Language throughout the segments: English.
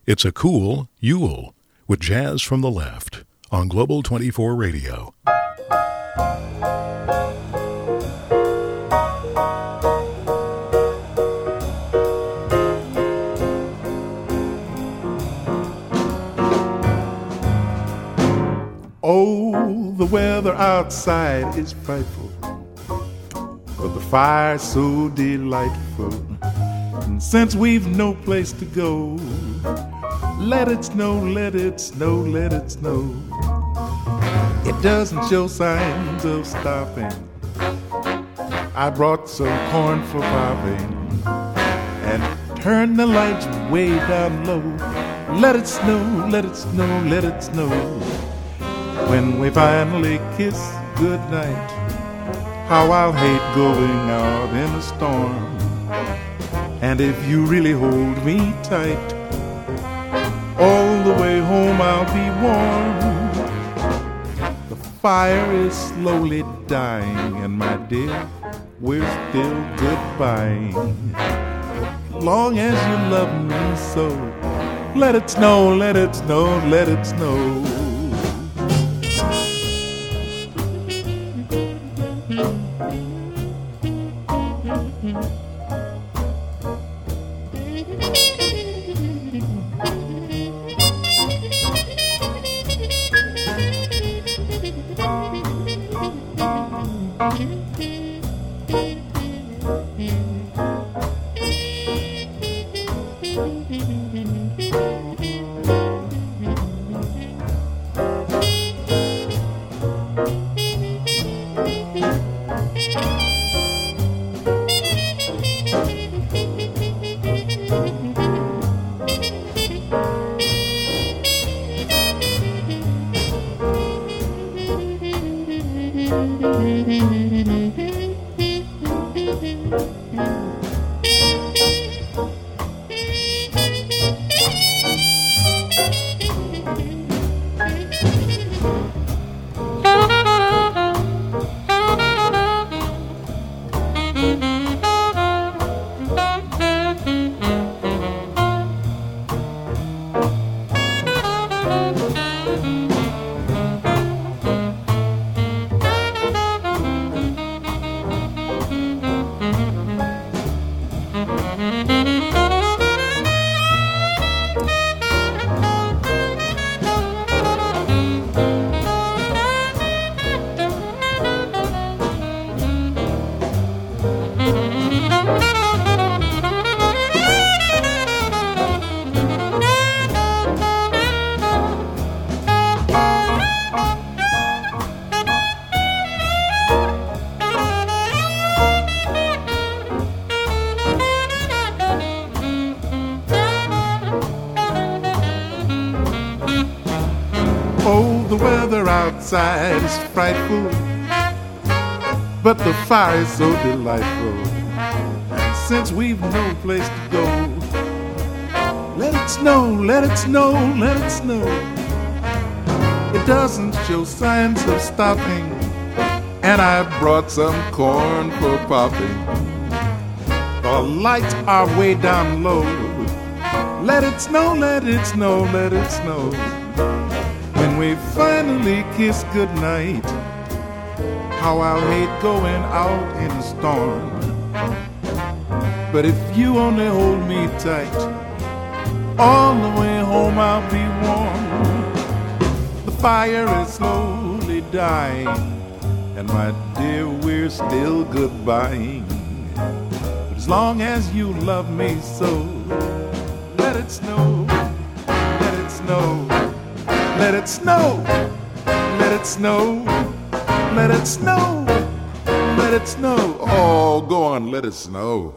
It's a cool Yule with Jazz from the Left on Global 24 Radio. Oh, the weather outside is frightful, but the fire's so delightful. And since we've no place to go, let it snow, let it snow, let it snow. It doesn't show signs of stopping. I brought some corn for popping and turned the lights way down low. Let it snow, let it snow, let it snow. When we finally kiss goodnight, how I'll hate going out in a storm. And if you really hold me tight, all the way home I'll be warm. The fire is slowly dying, and my dear, we're still goodbying. Long as you love me so, let it snow, let it snow, let it snow. Outside is frightful, but the fire is so delightful. And since we've no place to go, let it snow, let it snow, let it snow. It doesn't show signs of stopping, and I brought some corn for popping. The lights are way down low. Let it snow, let it snow, let it snow. When we finally kiss goodnight, how I'll hate going out in a storm. But if you only hold me tight, all the way home I'll be warm. The fire is slowly dying, and my dear, we're still goodbying. But as long as you love me so, let it snow, let it snow. Let it snow, let it snow, let it snow, let it snow. Oh, go on, let it snow.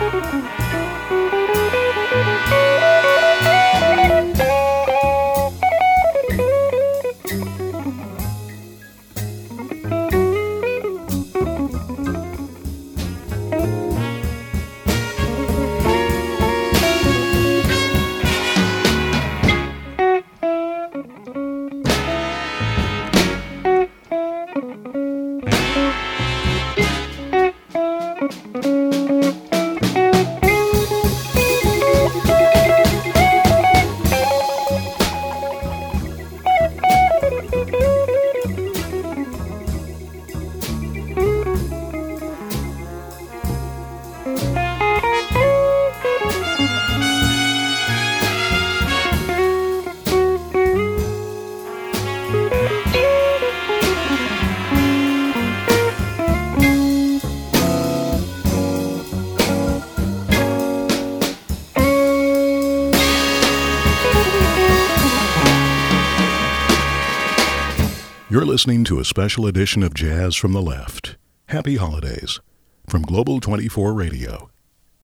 You're listening to a special edition of Jazz from the Left. Happy holidays from Global 24 Radio.